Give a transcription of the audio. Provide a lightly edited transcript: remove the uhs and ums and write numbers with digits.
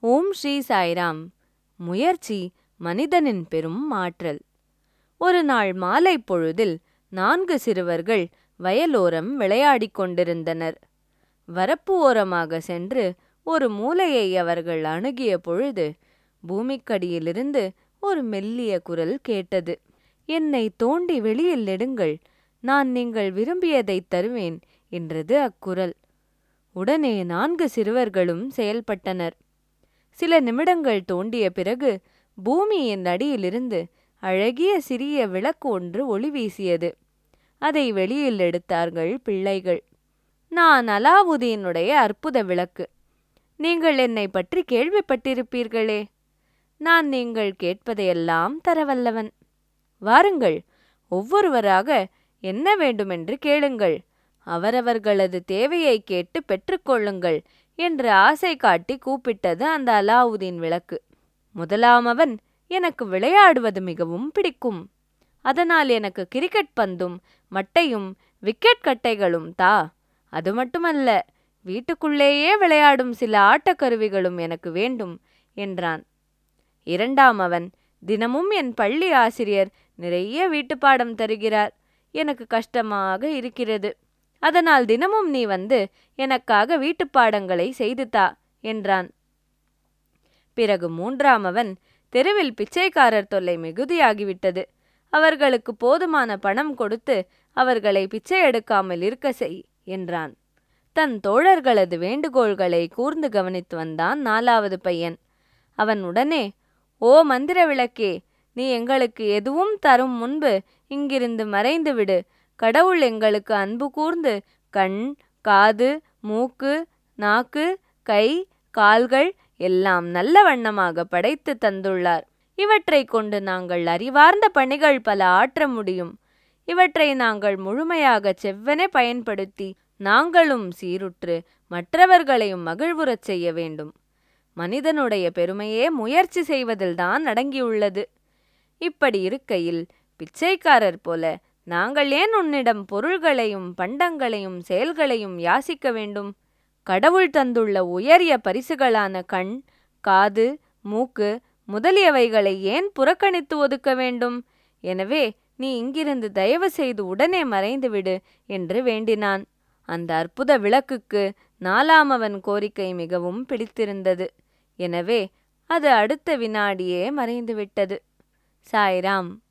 ஓம் ஸ்ரீ சாய்ராம். முயற்சி மனிதனின் பெரும் மாற்றல். ஒரு நாள் மாலை பொழுதில் 4 சிறுவர்கள் வயலோரம் விளையாடிக் கொண்டிருந்தனர். வரப்பு ஓரமாக சென்று ஒரு மூலையை அவர்கள் அணுகிய பொழுது பூமிக்கடியிலிருந்து ஒரு மெல்லிய குரல் கேட்டது. என்னை தோண்டி வெளியில் எடுங்கள், நான் நீங்கள் விரும்பியதைத் தருவேன் என்றது அக்குரல். உடனே 4 சிறுவர்களும் செயல்பட்டனர். சில நிமிடங்கள் தோண்டிய பிறகு பூமியின் அடியிலிருந்து அழகிய சிறிய விளக்கு ஒன்று ஒளி வீசியது. அதை வெளியில் எடுத்தார்கள் பிள்ளைகள். நான் அலாவுதீனுடைய அற்புத விளக்கு. நீங்கள் என்னை பற்றி கேள்விப்பட்டிருப்பீர்களே. நான் நீங்கள் கேட்பதையெல்லாம் தரவல்லவன். வாருங்கள், ஒவ்வொருவராக என்ன வேண்டுமென்று கேளுங்கள், அவரவர்களது தேவையை கேட்டு பெற்றுக்கொள்ளுங்கள் என்று ஆசை காட்டி கூப்பிட்டது அந்த அலாவுதீன் விளக்கு. முதலாமவன், எனக்கு விளையாடுவது மிகவும் பிடிக்கும். அதனால் எனக்கு கிரிக்கெட் பந்தும் மட்டையும் விக்கெட் கட்டைகளும் தா. அது மட்டுமல்ல, வீட்டுக்குள்ளேயே விளையாடும் சில ஆட்டக்கருவிகளும் எனக்கு வேண்டும் என்றான். இரண்டாமவன், தினமும் என் பள்ளி ஆசிரியர் நிறைய வீட்டுப்பாடம் தருகிறார். எனக்கு கஷ்டமாக இருக்கிறது. அதனால் தினமும் நீ வந்து எனக்காக வீட்டுப்பாடங்களை செய்து தா என்றான். பிறகு மூன்றாமவன், தெருவில் பிச்சைக்காரர் தொல்லை மிகுதியாகிவிட்டது. அவர்களுக்கு போதுமான பணம் கொடுத்து அவர்களை பிச்சை எடுக்காமல் இருக்க செய் என்றான். தன் தோழர்களது வேண்டுகோள்களை கூர்ந்து கவனித்து வந்தான் 4வது பையன். அவன் உடனே, ஓ மந்திர விளக்கே, நீ எங்களுக்கு எதுவும் தரும் முன்பு இங்கிருந்து மறைந்து விடு. கடவுள் எங்களுக்கு அன்பு கூர்ந்து கண், காது, மூக்கு, நாக்கு, கை, கால்கள் எல்லாம் நல்ல வண்ணமாக படைத்து தந்துள்ளார். இவற்றை கொண்டு நாங்கள் அறிவார்ந்த பணிகள் பல ஆற்ற முடியும். இவற்றை நாங்கள் முழுமையாக செவ்வனே பயன்படுத்தி நாங்களும் சீருற்று மற்றவர்களையும் மகிழ்வுறச் செய்ய வேண்டும். மனிதனுடைய பெருமையே முயற்சி செய்வதில்தான் அடங்கியுள்ளது. இப்படி இருக்கையில் பிச்சைக்காரர் போல நாங்கள் ஏன் உன்னிடம் பொருள்களையும் பண்டங்களையும் செயல்களையும் யாசிக்க வேண்டும்? கடவுள் தந்துள்ள உயரிய பரிசுகளான கண், காது, மூக்கு முதலியவைகளை ஏன் புறக்கணித்து ஒதுக்க வேண்டும்? எனவே நீ இங்கிருந்து தயவு செய்து உடனே மறைந்துவிடு என்று வேண்டினான். அந்த அற்புத விளக்குக்கு 4ஆமவன் கோரிக்கை மிகவும் பிடித்திருந்தது. எனவே அது அடுத்த வினாடியே மறைந்துவிட்டது. சாய்ராம்.